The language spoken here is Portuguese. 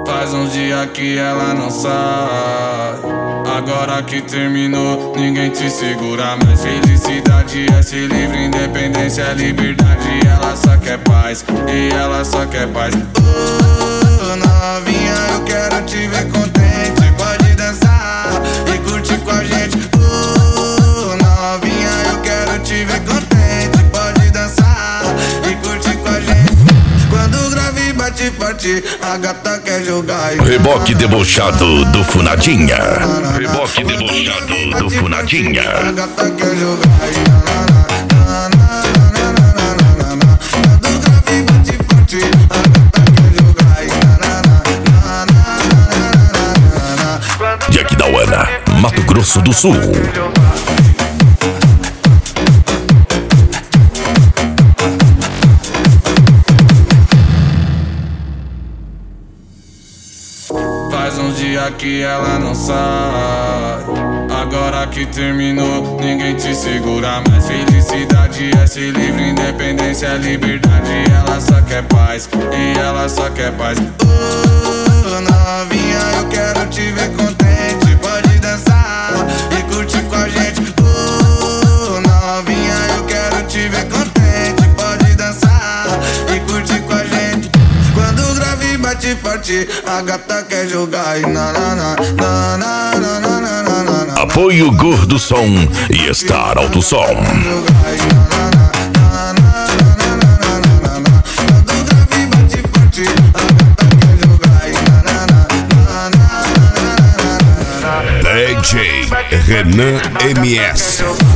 Faz uns dias que ela não sai. Agora que terminou, ninguém te segura mais. Felicidade é ser livre, independência é liberdade. Ela só quer paz, e ela só quer paz. Novinha, eu quero te ver contente. Pode dançar e curtir com a gente. Novinha, eu quero te ver contente. Pode dançar e curtir com a gente. Quando o grave bate forte, a gata quer jogar. Reboque debochado do Funadinha. Reboque debochado do Funadinha. A gata quer jogar. Quando o grave bate forte, a gata quer jogar. Jack Dauana, Mato Grosso do Sul. Faz uns dias que ela não sai. Agora que terminou, ninguém te segura mais. Felicidade é ser livre, independência é liberdade. Ela só quer paz, e ela só quer paz. Novinha, eu quero te ver contente. Pode dançar e curtir com a gente. Novinha, eu quero te ver contente. Pode dançar e curtir com a gente. Quando o grave bate forte, a gata quer jogar. Apoio Gordo Som e Star Alto Som. DJ Renan MS.